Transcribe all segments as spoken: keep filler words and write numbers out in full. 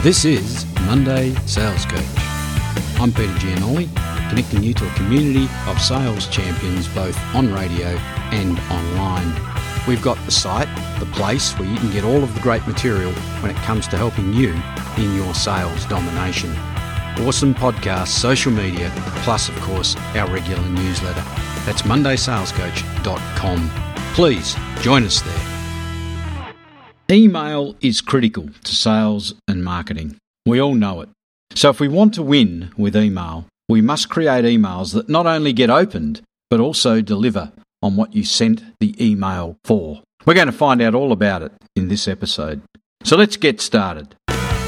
This is Monday Sales Coach. I'm Peter Giannoli, connecting you to a community of sales champions both on radio and online. We've got the site, the place where you can get all of the great material when it comes to helping you in your sales domination. Awesome podcasts, social media, plus, of course, our regular newsletter. That's monday sales coach dot com. Please join us there. Email is critical to sales and marketing. We all know it. So if we want to win with email, we must create emails that not only get opened, but also deliver on what you sent the email for. We're going to find out all about it in this episode. So let's get started.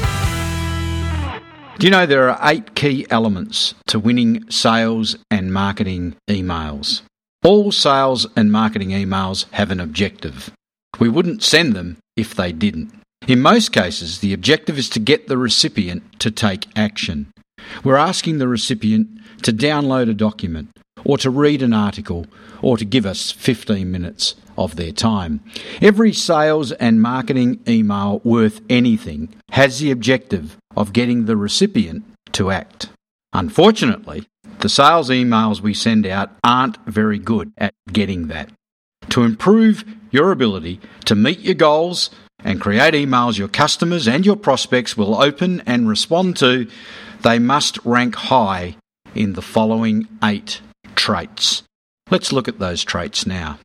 Do you know there are eight key elements to winning sales and marketing emails? All sales and marketing emails have an objective. We wouldn't send them if they didn't. In most cases, the objective is to get the recipient to take action. We're asking the recipient to download a document, or to read an article, or to give us fifteen minutes of their time. Every sales and marketing email worth anything has the objective of getting the recipient to act. Unfortunately, the sales emails we send out aren't very good at getting that. To improve your ability to meet your goals and create emails your customers and your prospects will open and respond to, they must rank high in the following eight traits. Let's look at those traits now.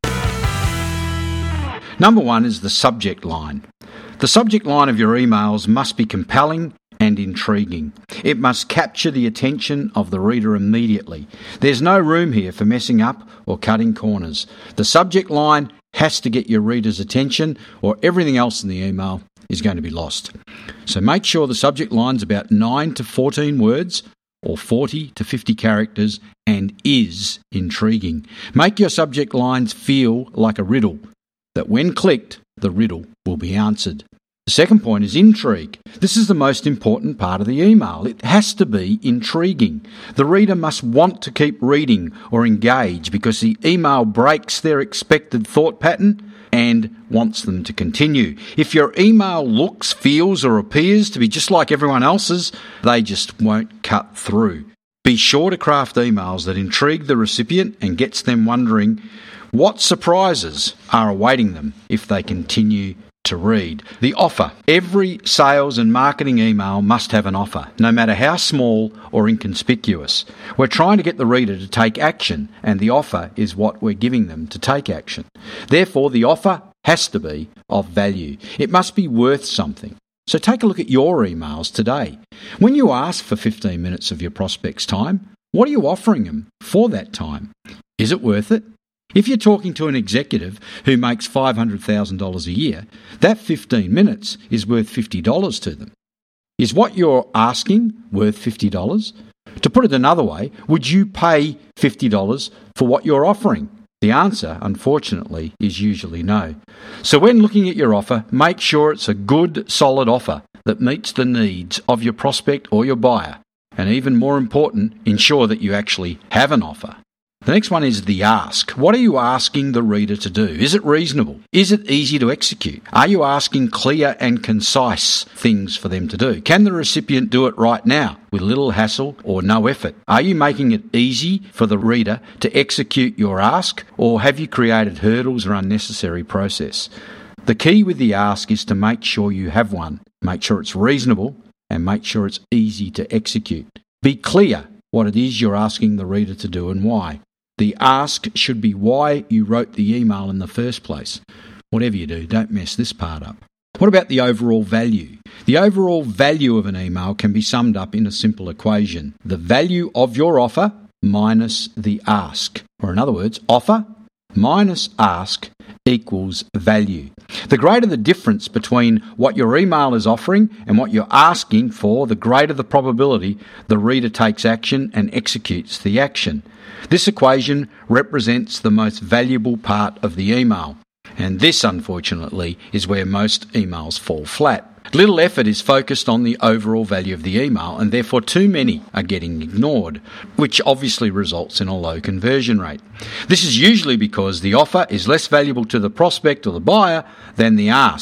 Number one is the subject line. The subject line of your emails must be compelling and intriguing. It must capture the attention of the reader immediately. There's no room here for messing up or cutting corners. The subject line has to get your reader's attention, or everything else in the email is going to be lost. So make sure the subject line's about nine to fourteen words, or forty to fifty characters, and is intriguing. Make your subject lines feel like a riddle, that when clicked, the riddle will be answered. The second point is intrigue. This is the most important part of the email. It has to be intriguing. The reader must want to keep reading or engage because the email breaks their expected thought pattern and wants them to continue. If your email looks, feels, or appears to be just like everyone else's, they just won't cut through. Be sure to craft emails that intrigue the recipient and gets them wondering what surprises are awaiting them if they continue to read. The offer. Every sales and marketing email must have an offer, no matter how small or inconspicuous. We're trying to get the reader to take action, and the offer is what we're giving them to take action. Therefore, the offer has to be of value. It must be worth something. So take a look at your emails today. When you ask for fifteen minutes of your prospect's time, what are you offering them for that time? Is it worth it? If you're talking to an executive who makes five hundred thousand dollars a year, that fifteen minutes is worth fifty dollars to them. Is what you're asking worth fifty dollars? To put it another way, would you pay fifty dollars for what you're offering? The answer, unfortunately, is usually no. So when looking at your offer, make sure it's a good, solid offer that meets the needs of your prospect or your buyer. And even more important, ensure that you actually have an offer. The next one is the ask. What are you asking the reader to do? Is it reasonable? Is it easy to execute? Are you asking clear and concise things for them to do? Can the recipient do it right now with little hassle or no effort? Are you making it easy for the reader to execute your ask, or have you created hurdles or unnecessary process? The key with the ask is to make sure you have one. Make sure it's reasonable and make sure it's easy to execute. Be clear what it is you're asking the reader to do and why. The ask should be why you wrote the email in the first place. Whatever you do, don't mess this part up. What about the overall value? The overall value of an email can be summed up in a simple equation. The value of your offer minus the ask. Or in other words, offer minus ask equals value. The greater the difference between what your email is offering and what you're asking for, the greater the probability the reader takes action and executes the action. This equation represents the most valuable part of the email, and this, unfortunately, is where most emails fall flat. Little effort is focused on the overall value of the email, and therefore too many are getting ignored, which obviously results in a low conversion rate. This is usually because the offer is less valuable to the prospect or the buyer than the ask,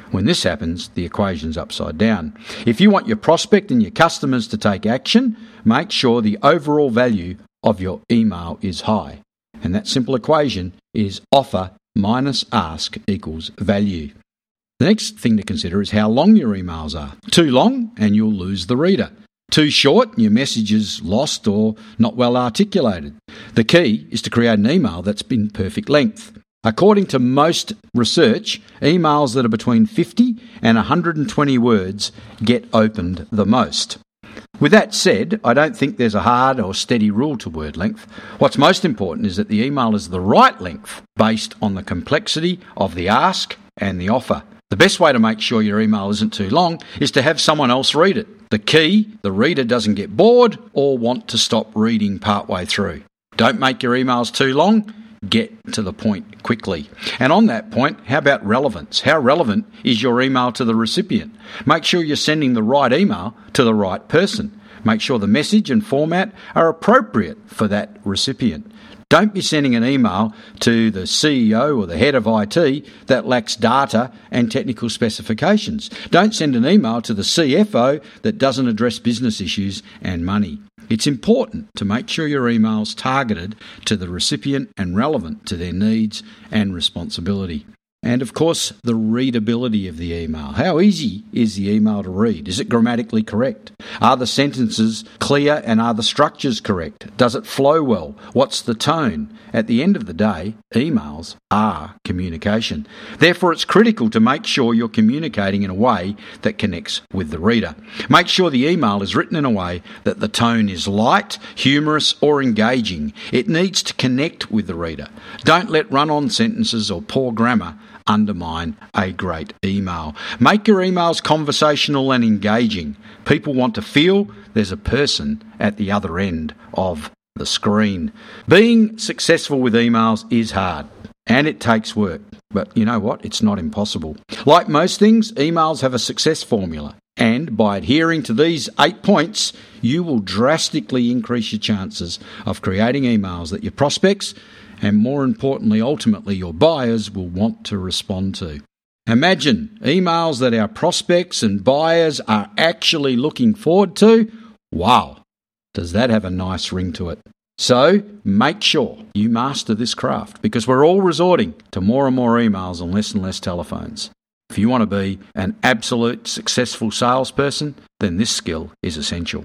When this happens, the equation's upside down. If you want your prospect and your customers to take action, make sure the overall value of your email is high. And that simple equation is offer minus ask equals value. The next thing to consider is how long your emails are. Too long and you'll lose the reader. Too short and your message is lost or not well articulated. The key is to create an email that's in perfect length. According to most research, emails that are between fifty and one hundred twenty words get opened the most. With that said, I don't think there's a hard or steady rule to word length. What's most important is that the email is the right length based on the complexity of the ask and the offer. The best way to make sure your email isn't too long is to have someone else read it. The key, the reader doesn't get bored or want to stop reading partway through. Don't make your emails too long. Get to the point quickly. And on that point, how about relevance? How relevant is your email to the recipient? Make sure you're sending the right email to the right person. Make sure the message and format are appropriate for that recipient. Don't be sending an email to the C E O or the head of I T that lacks data and technical specifications. Don't send an email to the C F O that doesn't address business issues and money. It's important to make sure your email's targeted to the recipient and relevant to their needs and responsibility. And of course, the readability of the email. How easy is the email to read? Is it grammatically correct? Are the sentences clear and are the structures correct? Does it flow well? What's the tone? At the end of the day, emails are communication. Therefore, it's critical to make sure you're communicating in a way that connects with the reader. Make sure the email is written in a way that the tone is light, humorous, or engaging. It needs to connect with the reader. Don't let run-on sentences or poor grammar undermine a great email. Make your emails conversational and engaging. People want to feel there's a person at the other end of the screen. Being successful with emails is hard and it takes work. But you know what? It's not impossible. Like most things, emails have a success formula. And by adhering to these eight points, you will drastically increase your chances of creating emails that your prospects and more importantly, ultimately, your buyers will want to respond to. Imagine emails that our prospects and buyers are actually looking forward to. Wow, does that have a nice ring to it? So make sure you master this craft because we're all resorting to more and more emails and less and less telephones. If you want to be an absolute successful salesperson, then this skill is essential.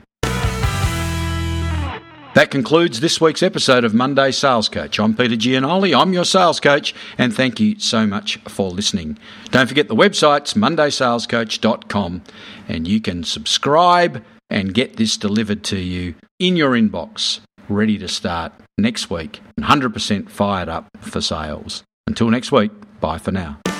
That concludes this week's episode of Monday Sales Coach. I'm Peter Giannoli, I'm your sales coach, and thank you so much for listening. Don't forget the website's monday sales coach dot com, and you can subscribe and get this delivered to you in your inbox, ready to start next week, one hundred percent fired up for sales. Until next week, bye for now.